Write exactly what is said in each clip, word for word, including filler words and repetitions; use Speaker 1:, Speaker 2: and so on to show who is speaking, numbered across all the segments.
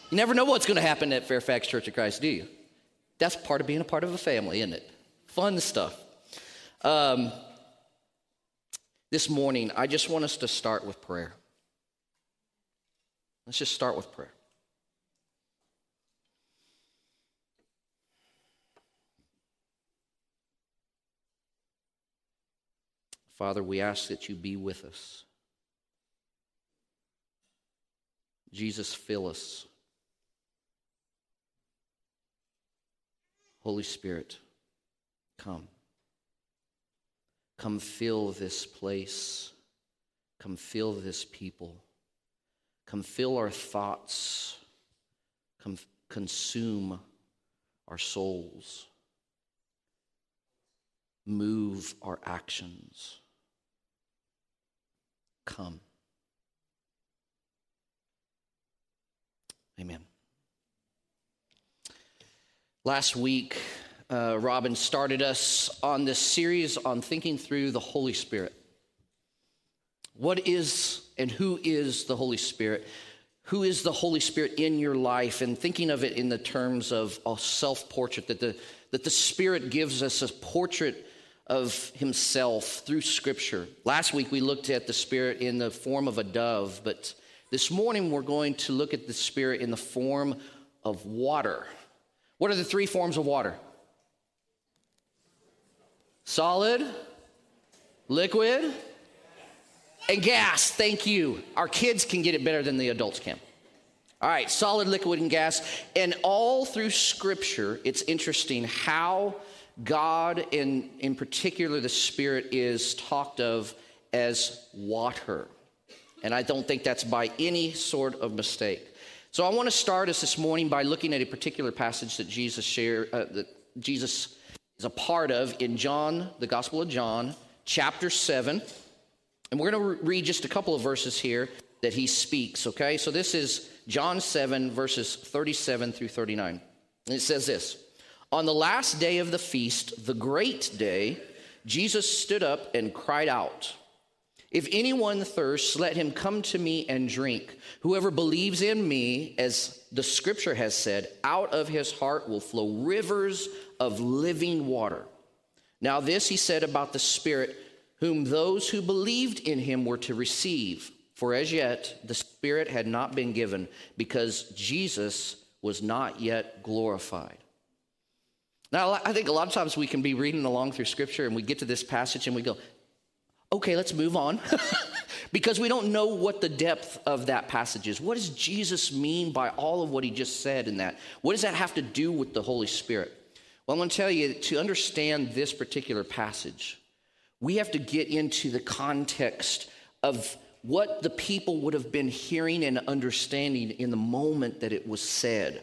Speaker 1: You never know what's going to happen at Fairfax Church of Christ, do you? That's part of being a part of a family, isn't it? Fun stuff. Um, this morning, I just want us to start with prayer. Let's just start with prayer. Father, we ask that you be with us. Jesus, fill us. Holy Spirit, come. Come fill this place. Come fill this people. Come fill our thoughts. Come consume our souls. Move our actions. Come. Amen. Last week, uh, Robin started us on this series on thinking through the Holy Spirit. What is and who is the Holy Spirit? Who is the Holy Spirit in your life? And thinking of it in the terms of a self-portrait, that the, that the Spirit gives us a portrait of himself through Scripture. Last week, we looked at the Spirit in the form of a dove, but this morning, we're going to look at the Spirit in the form of water. What are the three forms of water? Solid, liquid, and gas. Thank you. Our kids can get it better than the adults can. All right, solid, liquid, and gas. And all through Scripture, it's interesting how God, and in particular the Spirit, is talked of as water. And I don't think that's by any sort of mistake. So I want to start us this morning by looking at a particular passage that Jesus shared, uh, that Jesus is a part of in John, the Gospel of John, chapter seven. And we're going to re- read just a couple of verses here that he speaks, okay? So this is John seven, verses thirty-seven through thirty-nine. And it says this: On the last day of the feast, the great day, Jesus stood up and cried out, "If anyone thirsts, let him come to me and drink. Whoever believes in me, as the Scripture has said, out of his heart will flow rivers of living water." Now this he said about the Spirit, whom those who believed in him were to receive. For as yet the Spirit had not been given, because Jesus was not yet glorified. Now I think a lot of times we can be reading along through Scripture and we get to this passage and we go, okay, let's move on, because we don't know what the depth of that passage is. What does Jesus mean by all of what he just said in that? What does that have to do with the Holy Spirit? Well, I'm going to tell you, to understand this particular passage, we have to get into the context of what the people would have been hearing and understanding in the moment that it was said.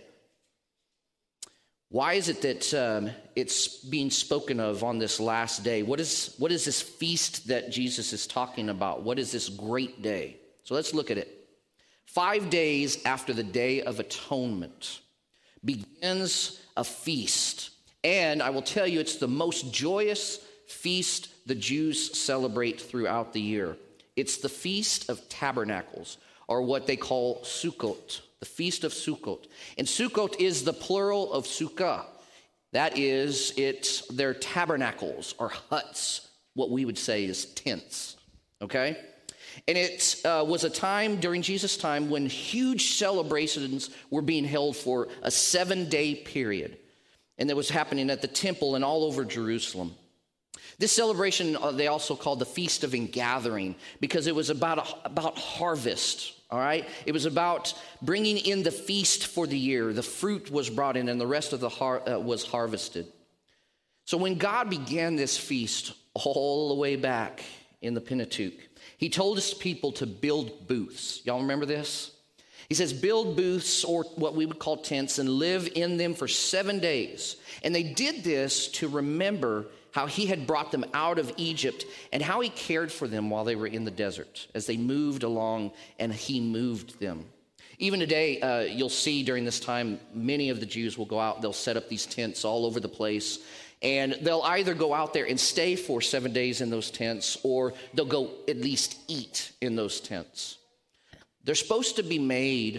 Speaker 1: Why is it that um, it's being spoken of on this last day? What is, what is this feast that Jesus is talking about? What is this great day? So let's look at it. Five days after the Day of Atonement begins a feast. And I will tell you, it's the most joyous feast the Jews celebrate throughout the year. It's the Feast of Tabernacles, or what they call Sukkot. The Feast of Sukkot. And Sukkot is the plural of Sukkah. That is, it's their tabernacles or huts, what we would say is tents, okay? And it uh, was a time during Jesus' time when huge celebrations were being held for a seven-day period. And that was happening at the temple and all over Jerusalem. This celebration, uh, they also called the Feast of Ingathering, because it was about, a, about harvest. All right, it was about bringing in the feast for the year. The fruit was brought in, and the rest of the har- uh, was harvested. So when God began this feast all the way back in the Pentateuch, he told his people to build booths. Y'all remember this? He says, build booths, or what we would call tents, and live in them for seven days. And they did this to remember how he had brought them out of Egypt and how he cared for them while they were in the desert as they moved along and he moved them. Even today, uh, you'll see during this time, many of the Jews will go out, they'll set up these tents all over the place, and they'll either go out there and stay for seven days in those tents, or they'll go at least eat in those tents. They're supposed to be made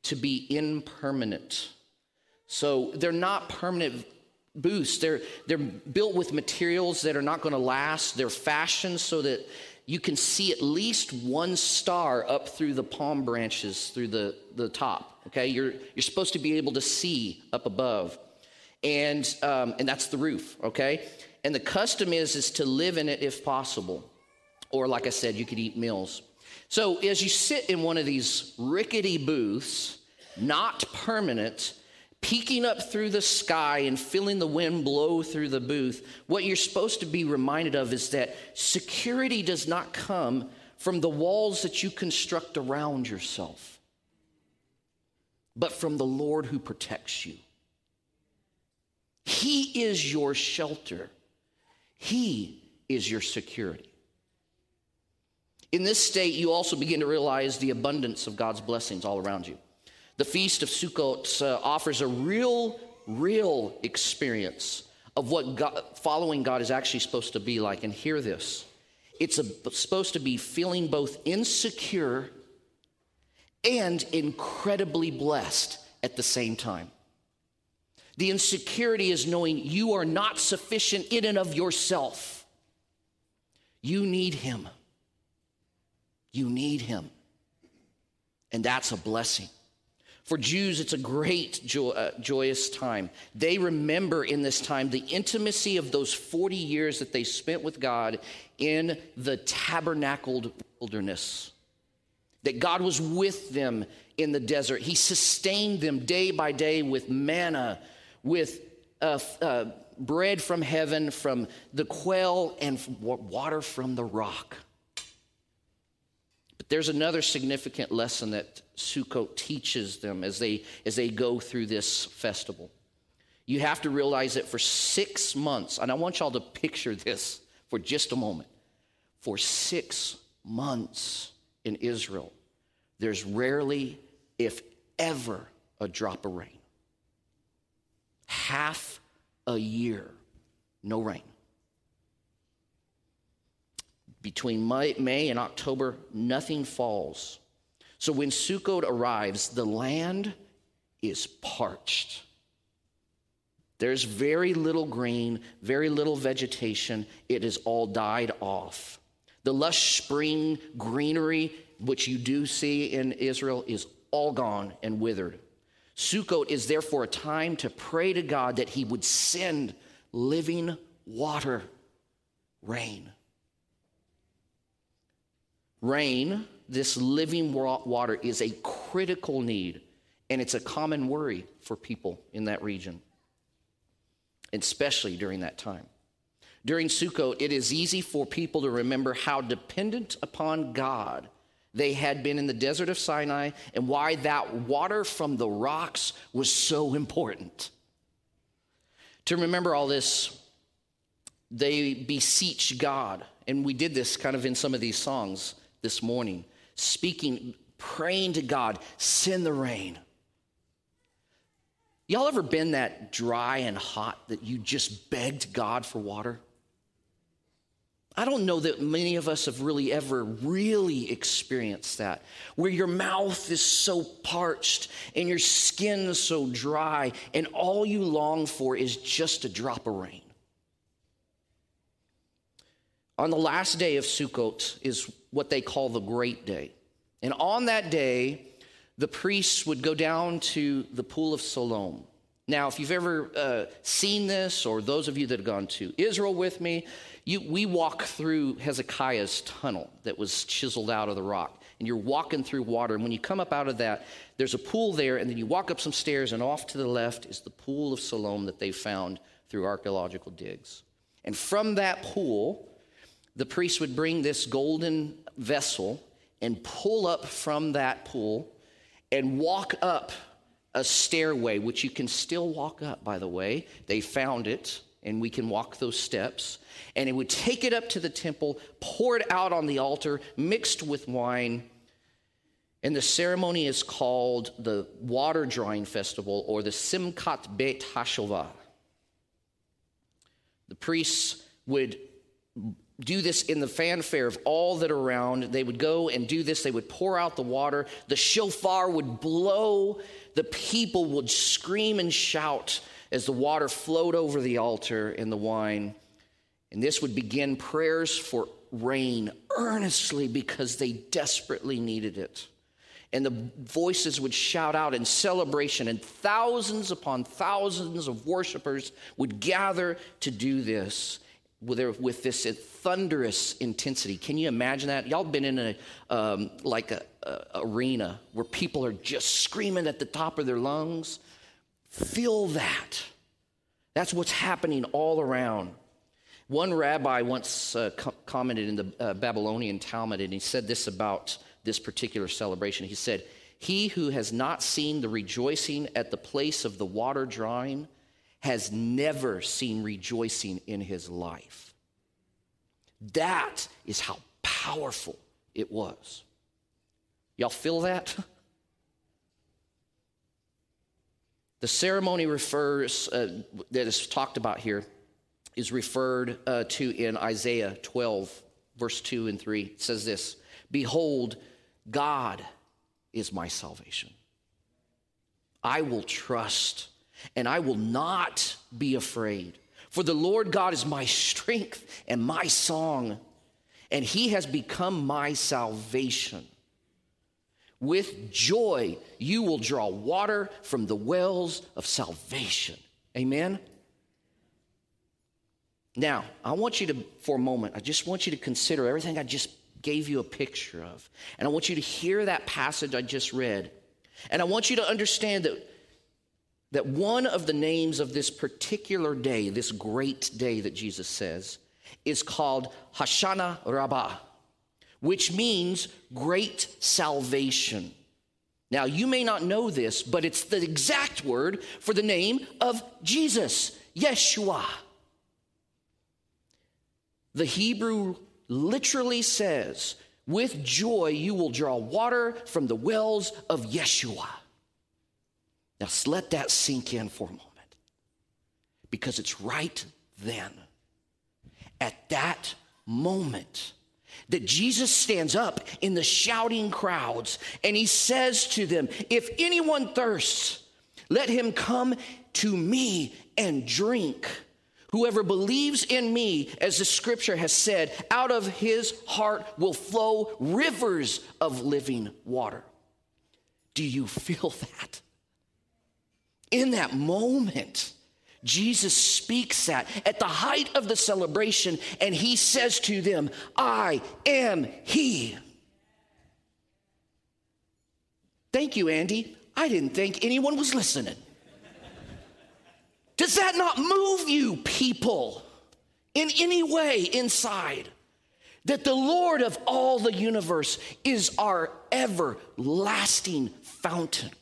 Speaker 1: to be impermanent. So they're not permanent booths. They're, they're built with materials that are not going to last. They're fashioned so that you can see at least one star up through the palm branches, through the, the top, okay? You're, you're supposed to be able to see up above. And, um, and that's the roof, okay? And the custom is, is to live in it if possible. Or like I said, you could eat meals. So as you sit in one of these rickety booths, not permanent, peeking up through the sky and feeling the wind blow through the booth, what you're supposed to be reminded of is that security does not come from the walls that you construct around yourself, but from the Lord who protects you. He is your shelter. He is your security. In this state, you also begin to realize the abundance of God's blessings all around you. The Feast of Sukkot uh, offers a real, real experience of what God, following God is actually supposed to be like. And hear this. It's a, supposed to be feeling both insecure and incredibly blessed at the same time. The insecurity is knowing you are not sufficient in and of yourself. You need him. You need him. And that's a blessing. For Jews, it's a great joy, uh, joyous time. They remember in this time the intimacy of those forty years that they spent with God in the tabernacled wilderness. That God was with them in the desert. He sustained them day by day with manna, with uh, uh, bread from heaven, from the quail, and water from the rock. But there's another significant lesson that Sukkot teaches them as they, as they go through this festival. You have to realize that for six months, and I want y'all to picture this for just a moment. For six months in Israel, there's rarely, if ever, a drop of rain. Half a year, no rain. Between May and October, nothing falls. So when Sukkot arrives, the land is parched. There's very little green, very little vegetation. It is all died off. The lush spring greenery, which you do see in Israel, is all gone and withered. Sukkot is therefore a time to pray to God that he would send living water, rain. Rain, this living water, is a critical need, and it's a common worry for people in that region, especially during that time. During Sukkot, it is easy for people to remember how dependent upon God they had been in the desert of Sinai and why that water from the rocks was so important. To remember all this, they beseech God, and we did this kind of in some of these songs this morning, speaking, praying to God, send the rain. Y'all ever been that dry and hot that you just begged God for water? I don't know that many of us have really ever really experienced that, where your mouth is so parched and your skin so dry, and all you long for is just a drop of rain. On the last day of Sukkot is what they call the Great Day. And on that day, the priests would go down to the Pool of Siloam. Now, if you've ever uh, seen this, or those of you that have gone to Israel with me, you, we walk through Hezekiah's tunnel that was chiseled out of the rock. And you're walking through water. And when you come up out of that, there's a pool there. And then you walk up some stairs, and off to the left is the Pool of Siloam that they found through archaeological digs. And from that pool, the priest would bring this golden vessel and pull up from that pool and walk up a stairway, which you can still walk up, by the way. They found it, and we can walk those steps. And it would take it up to the temple, pour it out on the altar, mixed with wine. And the ceremony is called the Water Drawing Festival, or the Simchat Beit HaShovah. The priests would do this in the fanfare of all that are around. They would go and do this. They would pour out the water. The shofar would blow. The people would scream and shout as the water flowed over the altar and the wine. And this would begin prayers for rain earnestly because they desperately needed it. And the voices would shout out in celebration, and thousands upon thousands of worshipers would gather to do this with, with this thunderous intensity. Can you imagine that? Y'all been in a um, like a, a arena where people are just screaming at the top of their lungs? Feel that. That's what's happening all around. One rabbi once uh, co- commented in the uh, Babylonian Talmud, and he said this about this particular celebration. He said, "He who has not seen the rejoicing at the place of the water drawing has never seen rejoicing in his life." That is how powerful it was. Y'all feel that? The ceremony refers, uh, that is talked about here, is referred uh, to in Isaiah twelve, verse two and three. It says this, "Behold, God is my salvation. I will trust, and I will not be afraid. For the Lord God is my strength and my song, and he has become my salvation. With joy you will draw water from the wells of salvation." Amen? Now, I want you to, for a moment, I just want you to consider everything I just gave you a picture of. And I want you to hear that passage I just read. And I want you to understand that, that one of the names of this particular day, this great day that Jesus says, is called Hoshana Rabbah, which means great salvation. Now, you may not know this, but it's the exact word for the name of Jesus, Yeshua. The Hebrew literally says, "With joy you will draw water from the wells of Yeshua." Now let that sink in for a moment, because it's right then, at that moment, that Jesus stands up in the shouting crowds and he says to them, "If anyone thirsts, let him come to me and drink. Whoever believes in me, as the scripture has said, out of his heart will flow rivers of living water." Do you feel that? In that moment, Jesus speaks that at the height of the celebration, and he says to them, "I am he." Thank you, Andy. I didn't think anyone was listening. Does that not move you, people, in any way inside? That the Lord of all the universe is our everlasting fountain.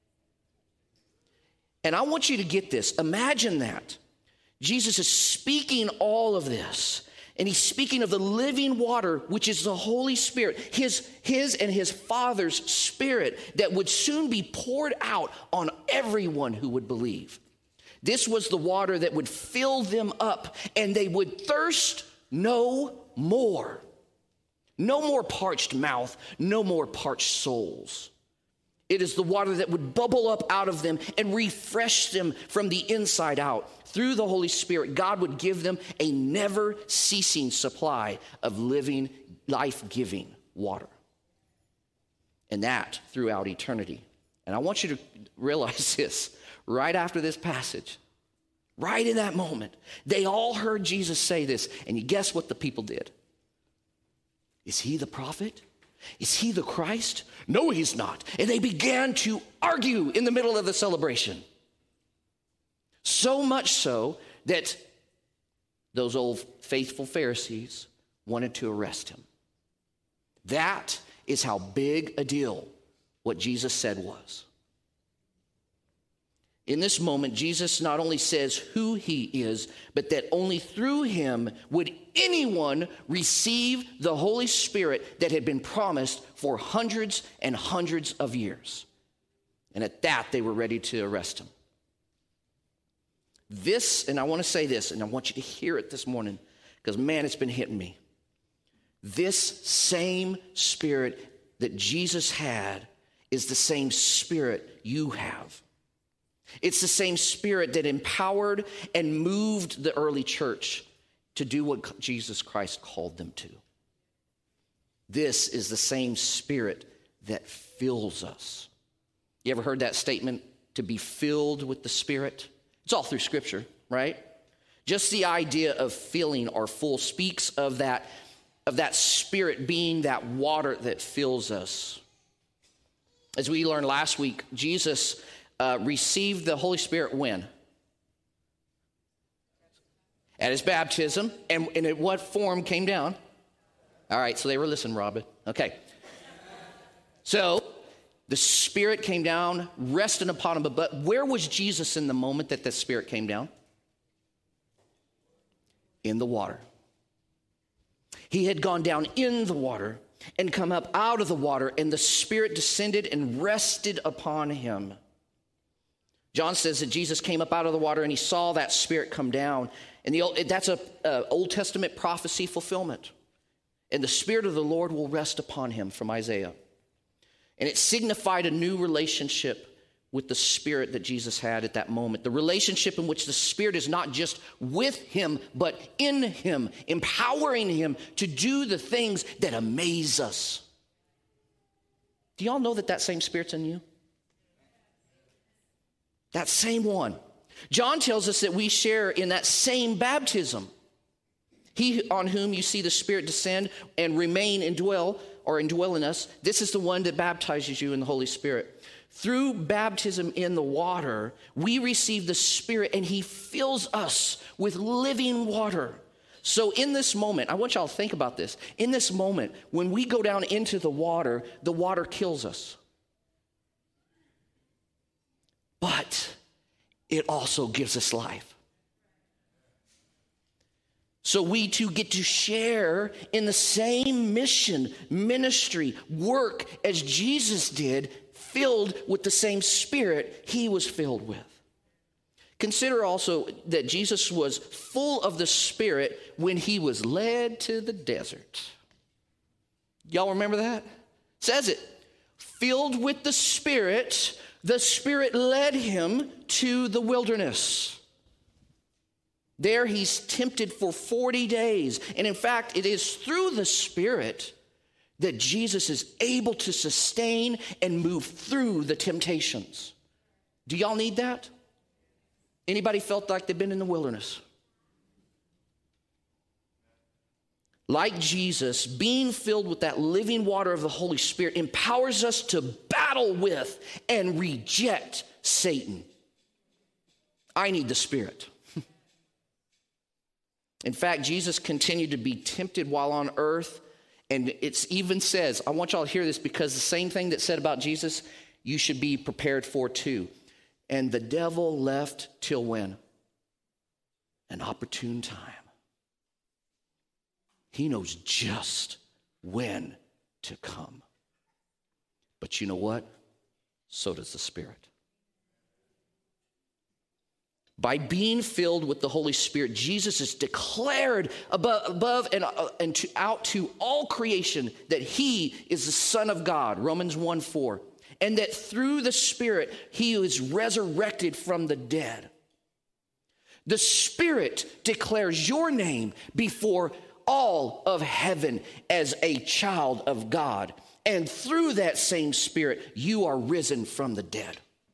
Speaker 1: And I want you to get this. Imagine that. Jesus is speaking all of this. And he's speaking of the living water, which is the Holy Spirit, his, his and his Father's Spirit that would soon be poured out on everyone who would believe. This was the water that would fill them up, and they would thirst no more. No more parched mouth, no more parched souls. It is the water that would bubble up out of them and refresh them from the inside out. Through the Holy Spirit, God would give them a never-ceasing supply of living, life-giving water. And that throughout eternity. And I want you to realize this. Right after this passage, right in that moment, they all heard Jesus say this. And you guess what the people did? Is he the prophet? Is he the Christ? No, he's not. And they began to argue in the middle of the celebration. So much so that those old faithful Pharisees wanted to arrest him. That is how big a deal what Jesus said was. In this moment, Jesus not only says who he is, but that only through him would anyone receive the Holy Spirit that had been promised for hundreds and hundreds of years. And at that, they were ready to arrest him. This, and I want to say this, and I want you to hear it this morning, because man, it's been hitting me. This same Spirit that Jesus had is the same Spirit you have. It's the same Spirit that empowered and moved the early church to do what Jesus Christ called them to. This is the same Spirit that fills us. You ever heard that statement, to be filled with the Spirit? It's all through Scripture, right? Just the idea of filling or full speaks of that, of that Spirit being that water that fills us. As we learned last week, Jesus uh, received the Holy Spirit when? At his baptism. And, and in what form came down? All right, so they were listening, Robin. Okay. So the Spirit came down, rested upon him. But where was Jesus in the moment that the Spirit came down? In the water. He had gone down in the water and come up out of the water, and the Spirit descended and rested upon him. John says that Jesus came up out of the water and he saw that Spirit come down. And the, that's a, a Old Testament prophecy fulfillment. And the Spirit of the Lord will rest upon him, from Isaiah. And it signified a new relationship with the Spirit that Jesus had at that moment. The relationship in which the Spirit is not just with him, but in him, empowering him to do the things that amaze us. Do y'all know that that same Spirit's in you? That same one. John tells us that we share in that same baptism. He on whom you see the Spirit descend and remain and dwell, or indwell in us, this is the one that baptizes you in the Holy Spirit. Through baptism in the water, we receive the Spirit, and he fills us with living water. So in this moment, I want y'all to think about this. In this moment, when we go down into the water, the water kills us. But it also gives us life. So we too get to share in the same mission, ministry, work as Jesus did, filled with the same Spirit he was filled with. Consider also that Jesus was full of the Spirit when he was led to the desert. Y'all remember that? It says it. Filled with the Spirit, the Spirit led him to the wilderness. There he's tempted for forty days. And in fact, it is through the Spirit that Jesus is able to sustain and move through the temptations. Do y'all need that? Anybody felt like they've been in the wilderness? Like Jesus, being filled with that living water of the Holy Spirit empowers us to battle with and reject Satan. I need the Spirit. In fact, Jesus continued to be tempted while on earth. And it even says, I want y'all to hear this, because the same thing that said about Jesus, you should be prepared for too. And the devil left till when? An opportune time. He knows just when to come. But you know what? So does the Spirit. By being filled with the Holy Spirit, Jesus is declared above, above and, uh, and to, out to all creation that he is the Son of God, Romans one four. And that through the Spirit, he is resurrected from the dead. The Spirit declares your name before all of heaven as a child of God. And through that same Spirit, you are risen from the dead.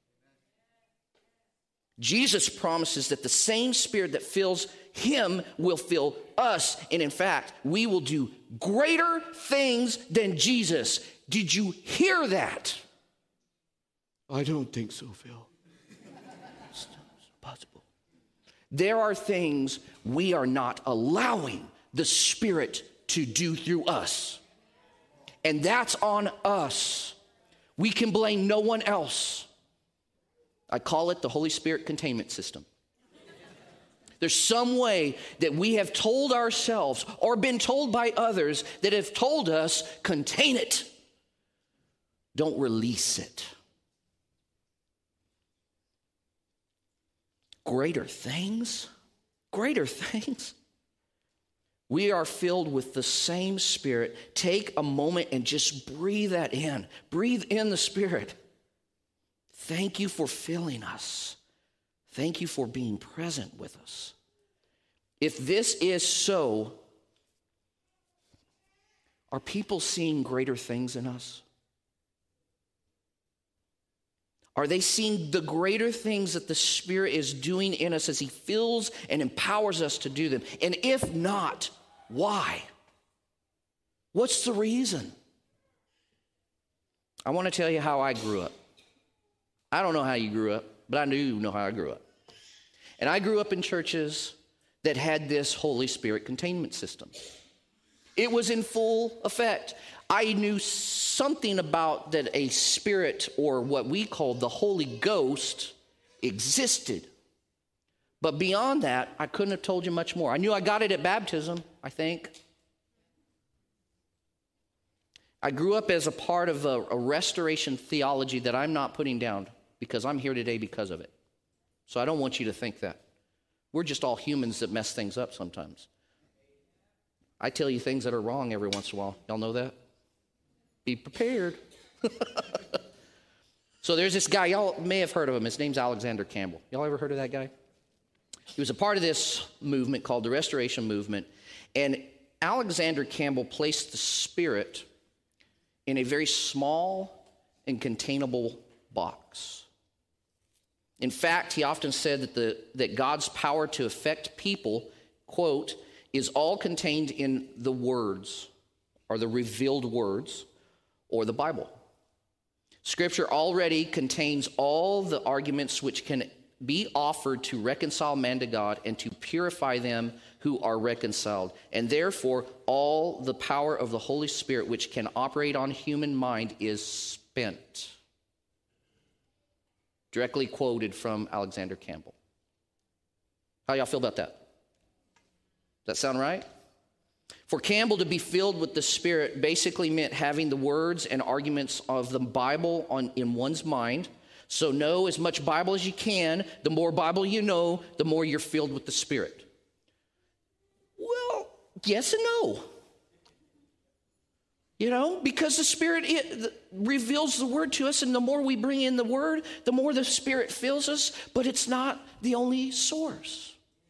Speaker 1: Jesus promises that the same Spirit that fills him will fill us. And in fact, we will do greater things than Jesus. Did you hear that? I don't think so, Phil. It's impossible. There are things we are not allowing the Spirit to do through us. And that's on us. We can blame no one else. I call it the Holy Spirit containment system. There's some way that we have told ourselves or been told by others that have told us, contain it. Don't release it. Greater things? Greater things? We are filled with the same Spirit. Take a moment and just breathe that in. Breathe in the Spirit. Thank you for filling us. Thank you for being present with us. If this is so, are people seeing greater things in us? Are they seeing the greater things that the Spirit is doing in us as he fills and empowers us to do them? And if not, why? What's the reason? I want to tell you how I grew up. I don't know how you grew up, but I do know how I grew up. And I grew up in churches that had this Holy Spirit containment system. It was in full effect. I knew something about that a spirit, or what we called the Holy Ghost, existed. But beyond that, I couldn't have told you much more. I knew I got it at baptism, I think. I grew up as a part of a, a restoration theology that I'm not putting down, because I'm here today because of it. So I don't want you to think that. We're just all humans that mess things up sometimes. I tell you things that are wrong every once in a while. Y'all know that? Be prepared. So there's this guy, y'all may have heard of him. His name's Alexander Campbell. Y'all ever heard of that guy? He was a part of this movement called the Restoration Movement. And Alexander Campbell placed the Spirit in a very small and containable box. In fact, he often said that, the, that God's power to affect people, quote, is all contained in the words, or the revealed words, or the Bible. Scripture already contains all the arguments which can be offered to reconcile man to God and to purify them who are reconciled. And therefore, all the power of the Holy Spirit which can operate on human mind is spent. Directly quoted from Alexander Campbell. How y'all feel about that? Does that sound right? For Campbell to be filled with the Spirit basically meant having the words and arguments of the Bible on, in one's mind. So know as much Bible as you can. The more Bible you know, the more you're filled with the Spirit. Well, yes and no. You know, because the Spirit it, reveals the Word to us, and the more we bring in the Word, the more the Spirit fills us, but it's not the only source.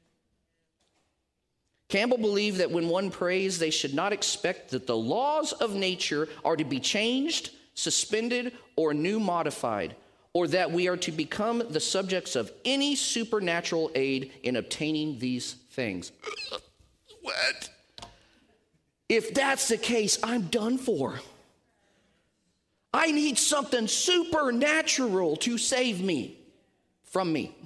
Speaker 1: Campbell believed that when one prays, they should not expect that the laws of nature are to be changed, suspended, or new modified, or that we are to become the subjects of any supernatural aid in obtaining these things. What? If that's the case, I'm done for. I need something supernatural to save me from me.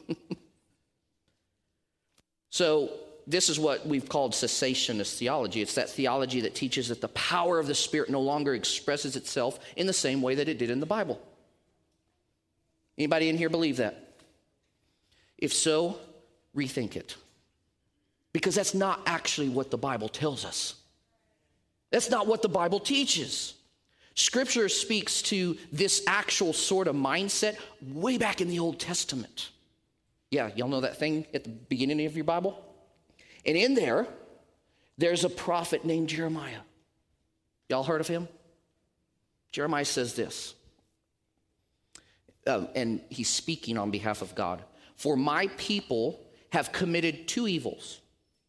Speaker 1: So, this is what we've called cessationist theology. It's that theology that teaches that the power of the Spirit no longer expresses itself in the same way that it did in the Bible. Anybody in here believe that? If so, rethink it. Because that's not actually what the Bible tells us. That's not what the Bible teaches. Scripture speaks to this actual sort of mindset way back in the Old Testament. Yeah, y'all know that thing at the beginning of your Bible? And in there, there's a prophet named Jeremiah. Y'all heard of him? Jeremiah says this, um, and he's speaking on behalf of God. For my people have committed two evils.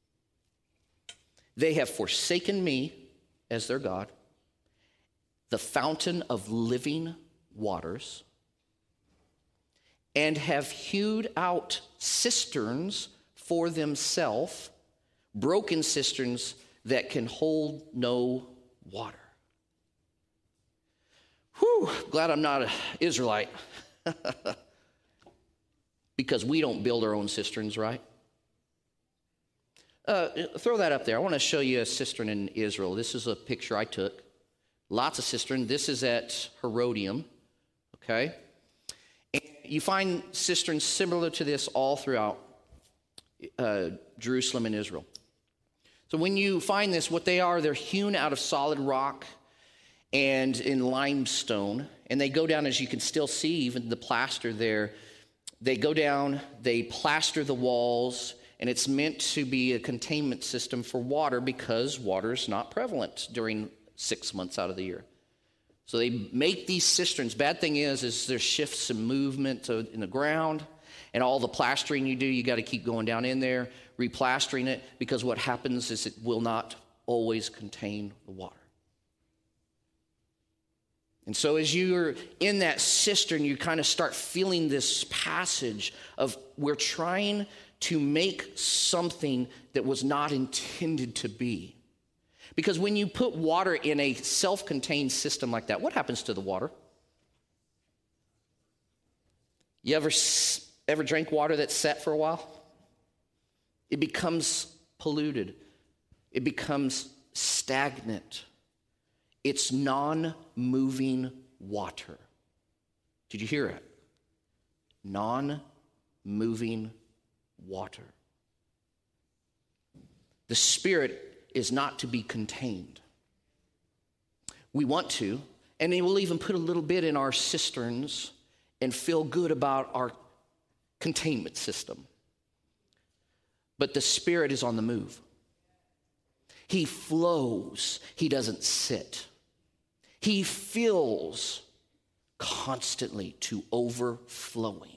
Speaker 1: They have forsaken me as their God, the fountain of living waters, and have hewed out cisterns for themselves, broken cisterns that can hold no water. Whew, glad I'm not an Israelite. Because we don't build our own cisterns, right? Uh, throw that up there. I want to show you a cistern in Israel. This is a picture I took. Lots of cistern. This is at Herodium, okay? And you find cisterns similar to this all throughout uh, Jerusalem and Israel. So when you find this, what they are, they're hewn out of solid rock and in limestone. And they go down, as you can still see, even the plaster there. They go down, they plaster the walls, And it's meant to be a containment system for water because water is not prevalent during six months out of the year. So they make these cisterns. Bad thing is, is there's shifts and movement in the ground, and all the plastering you do, you got to keep going down in there, replastering it, because what happens is it will not always contain the water. And so as you're in that cistern, you kind of start feeling this passage of we're trying to make something that was not intended to be. Because when you put water in a self-contained system like that, what happens to the water? You ever, ever drank water that's sat for a while? It becomes polluted. It becomes stagnant. It's non-moving water. Did you hear it? Non-moving water. The Spirit is not to be contained. We want to, and then we'll even put a little bit in our cisterns and feel good about our containment system. But the Spirit is on the move. He flows. He doesn't sit. He fills constantly to overflowing.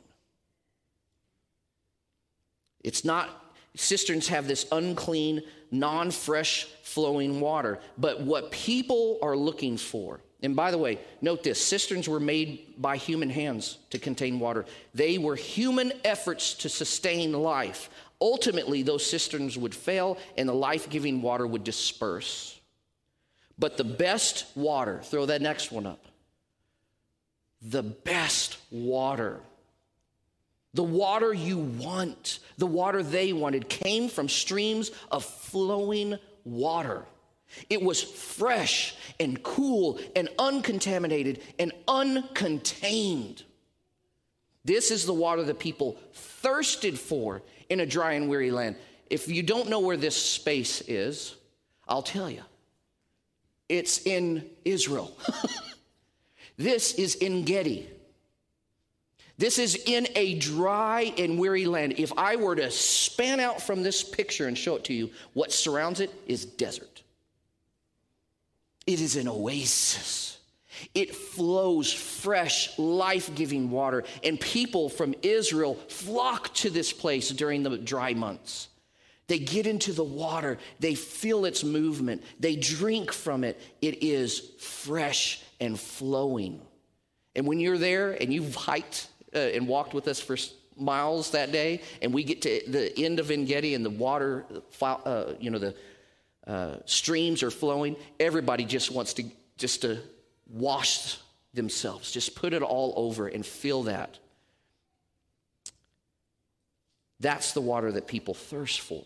Speaker 1: It's not, cisterns have this unclean, non-fresh flowing water. But what people are looking for, and by the way, note this, cisterns were made by human hands to contain water. They were human efforts to sustain life. Ultimately, those cisterns would fail and the life-giving water would disperse. But the best water, throw that next one up. The best water, the water you want, the water they wanted, came from streams of flowing water. It was fresh and cool and uncontaminated and uncontained. This is the water that people thirsted for in a dry and weary land. If you don't know where this space is, I'll tell you. It's in Israel. This is En Gedi. This is in a dry and weary land. If I were to span out from this picture and show it to you, what surrounds it is desert. It is an oasis. It flows fresh, life-giving water, and people from Israel flock to this place during the dry months. They get into the water. They feel its movement. They drink from it. It is fresh and flowing. And when you're there and you've hiked uh, and walked with us for miles that day, and we get to the end of En Gedi and the water, uh, you know, the uh, streams are flowing, everybody just wants to just to wash themselves, just put it all over and feel that. That's the water that people thirst for.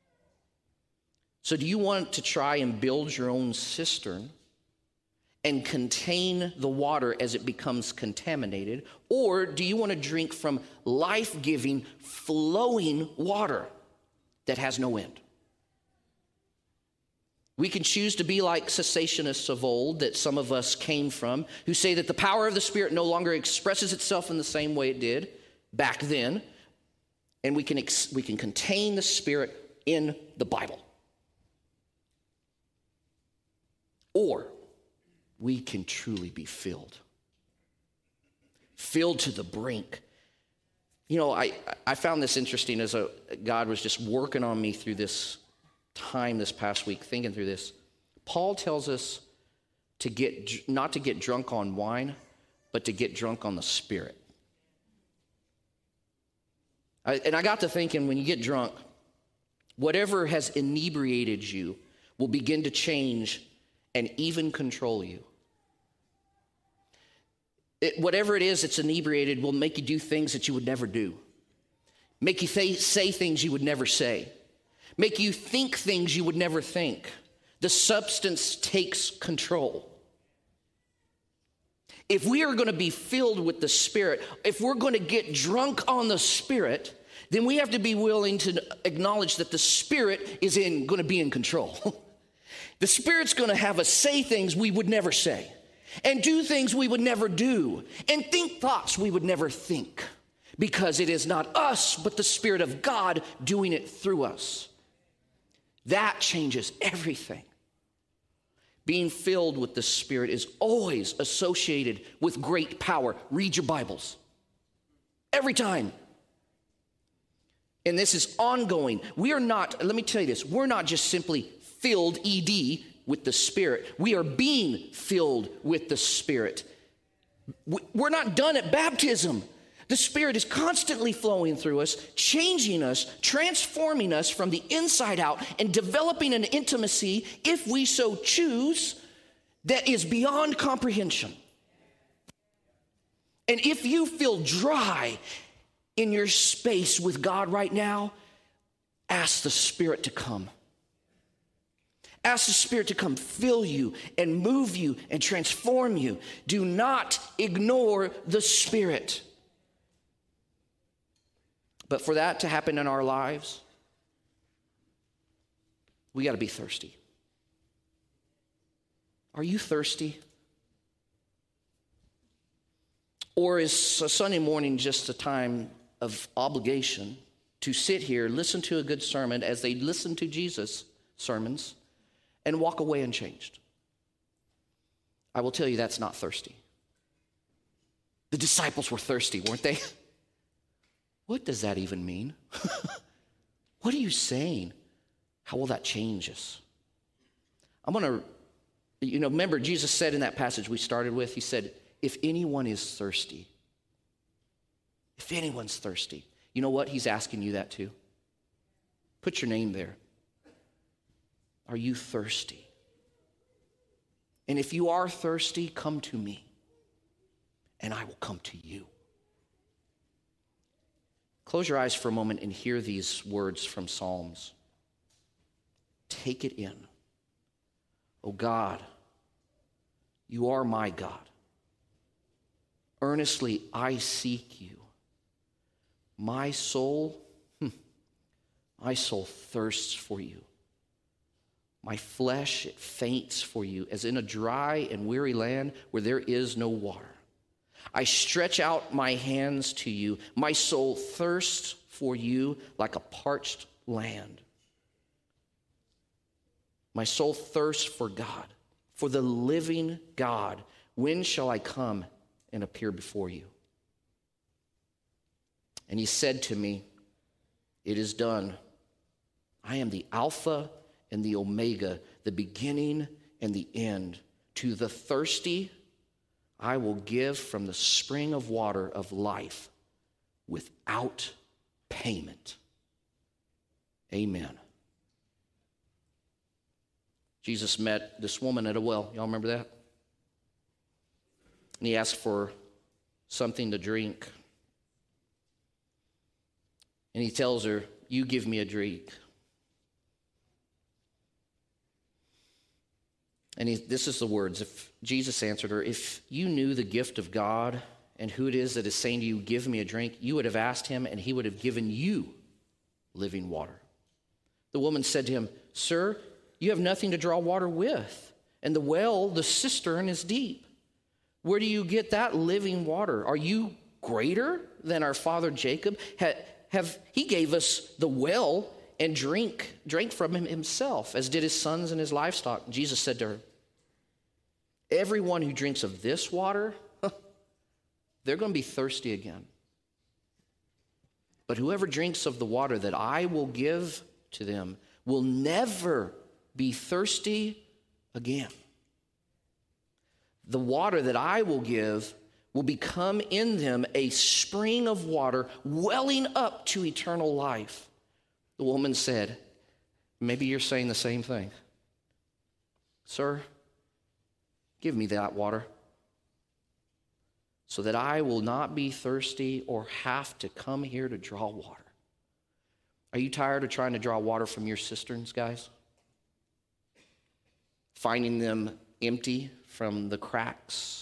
Speaker 1: So do you want to try and build your own cistern and contain the water as it becomes contaminated? Or do you want to drink from life-giving, flowing water that has no end? We can choose to be like cessationists of old that some of us came from, who say that the power of the Spirit no longer expresses itself in the same way it did back then, and we can ex- we can contain the Spirit in the Bible. Or we can truly be filled. Filled to the brink. You know, I, I found this interesting as a, God was just working on me through this time this past week, thinking through this. Paul tells us to get not to get drunk on wine, but to get drunk on the Spirit. I, and I got to thinking, when you get drunk, whatever has inebriated you will begin to change and even control you. It, whatever it is that's inebriated will make you do things that you would never do. Make you th- say things you would never say. Make you think things you would never think. The substance takes control. If we are going to be filled with the Spirit, if we're going to get drunk on the Spirit, then we have to be willing to acknowledge that the Spirit is in, going to be in control. The Spirit's going to have us say things we would never say, and do things we would never do, and think thoughts we would never think. because it is not us, but the Spirit of God doing it through us. That changes everything. Being filled with the Spirit is always associated with great power. Read your Bibles. Every time. And this is ongoing. We are not, let me tell you this, we're not just simply filled, E D, with the Spirit. We are being filled with the Spirit. We're not done at baptism. The Spirit is constantly flowing through us, changing us, transforming us from the inside out, and developing an intimacy, if we so choose, that is beyond comprehension. And if you feel dry in your space with God right now, ask the Spirit to come. Ask the Spirit to come fill you and move you and transform you. Do not ignore the Spirit. But for that to happen in our lives, we got to be thirsty. Are you thirsty? Or is a Sunday morning just a time of obligation to sit here, listen to a good sermon as they listen to Jesus' sermons, and walk away unchanged? I will tell you that's not thirsty. The disciples were thirsty, weren't they? What does that even mean? What are you saying? How will that change us? I'm going to, you know, remember Jesus said in that passage we started with, he said, if anyone is thirsty, if anyone's thirsty, you know what? He's asking you that too. Put your name there. Are you thirsty? And if you are thirsty, come to me, and I will come to you. Close your eyes for a moment and hear these words from Psalms. Take it in. Oh God, you are my God. Earnestly I seek you. My soul, hmm, my soul thirsts for you. My flesh, it faints for you, as in a dry and weary land where there is no water. I stretch out my hands to you. My soul thirsts for you like a parched land. My soul thirsts for God, for the living God. When shall I come and appear before you? And he said to me, it is done. I am the Alpha and the Omega, the beginning and the end. To the thirsty, I will give from the spring of water of life without payment. Amen. Jesus met this woman at a well. Y'all remember that? And he asked for something to drink. And he tells her, you give me a drink. And he, this is the words. If Jesus answered her, if you knew the gift of God and who it is that is saying to you, give me a drink, you would have asked him and he would have given you living water. The woman said to him, sir, you have nothing to draw water with, and the well, the cistern, is deep. Where do you get that living water? Are you greater than our father Jacob? Have, have he gave us the well and drink, drank from him himself, as did his sons and his livestock. Jesus said to her, everyone who drinks of this water, they're going to be thirsty again. But whoever drinks of the water that I will give to them will never be thirsty again. The water that I will give will become in them a spring of water welling up to eternal life. The woman said, maybe you're saying the same thing. Sir, give me that water so that I will not be thirsty or have to come here to draw water. Are you tired of trying to draw water from your cisterns, guys? Finding them empty from the cracks?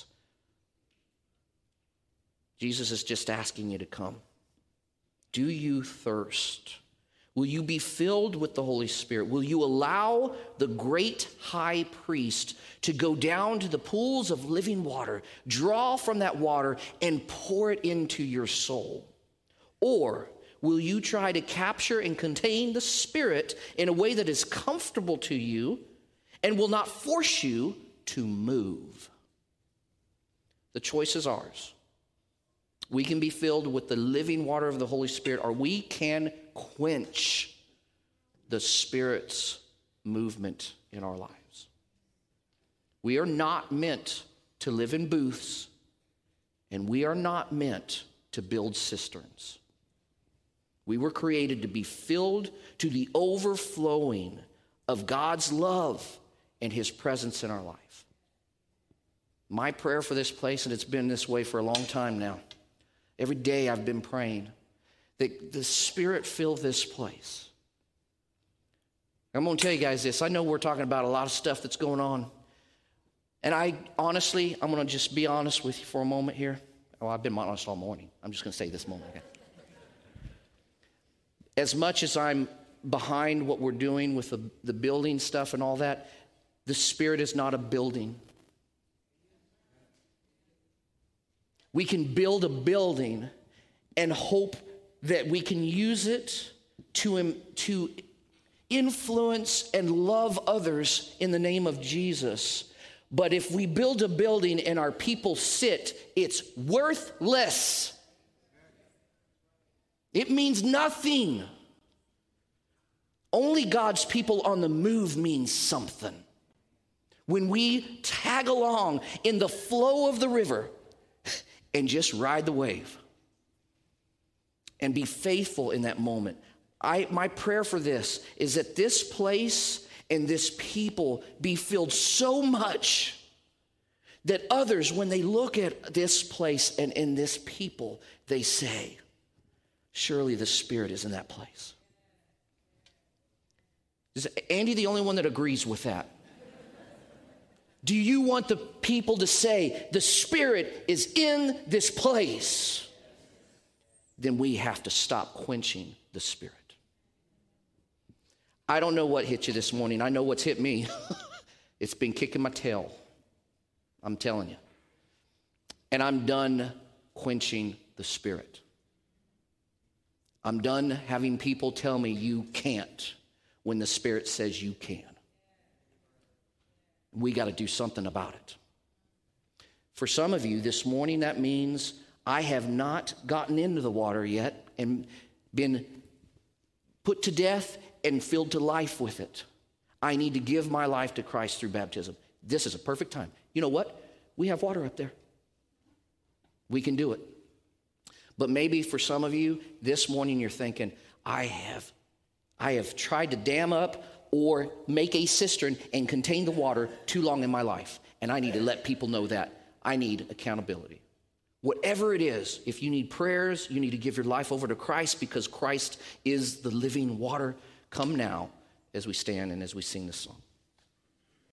Speaker 1: Jesus is just asking you to come. Do you thirst? Will you be filled with the Holy Spirit? Will you allow the great high priest to go down to the pools of living water, draw from that water, and pour it into your soul? Or will you try to capture and contain the Spirit in a way that is comfortable to you and will not force you to move? The choice is ours. We can be filled with the living water of the Holy Spirit, or we can quench the Spirit's movement in our lives. We are not meant to live in booths, and we are not meant to build cisterns. We were created to be filled to the overflowing of God's love and his presence in our life. My prayer for this place, and it's been this way for a long time now, every day I've been praying that the Spirit fill this place. I'm going to tell you guys this. I know we're talking about a lot of stuff that's going on. And I honestly, I'm going to just be honest with you for a moment here. Oh, I've been honest all morning. I'm just going to say this moment again. As much as I'm behind what we're doing with the, the building stuff and all that, the Spirit is not a building. We can build a building and hope that we can use it to, to influence and love others in the name of Jesus. But if we build a building and our people sit, it's worthless. It means nothing. Only God's people on the move means something. When we tag along in the flow of the river and just ride the wave and be faithful in that moment. I, my prayer for this is that this place and this people be filled so much that others, when they look at this place and in this people, they say, surely the Spirit is in that place. Is Andy the only one that agrees with that? Do you want the people to say, the Spirit is in this place? Then we have to stop quenching the Spirit. I don't know what hit you this morning. I know what's hit me. It's been kicking my tail. I'm telling you. And I'm done quenching the Spirit. I'm done having people tell me you can't when the Spirit says you can. We got to do something about it. For some of you this morning, that means I have not gotten into the water yet and been put to death and filled to life with it. I need to give my life to Christ through baptism. This is a perfect time. You know what? We have water up there. We can do it. But maybe for some of you, this morning you're thinking, I have, I have tried to dam up or make a cistern and contain the water too long in my life. And I need to let people know that. I need accountability. Whatever it is, if you need prayers, you need to give your life over to Christ because Christ is the living water. Come now as we stand and as we sing this song.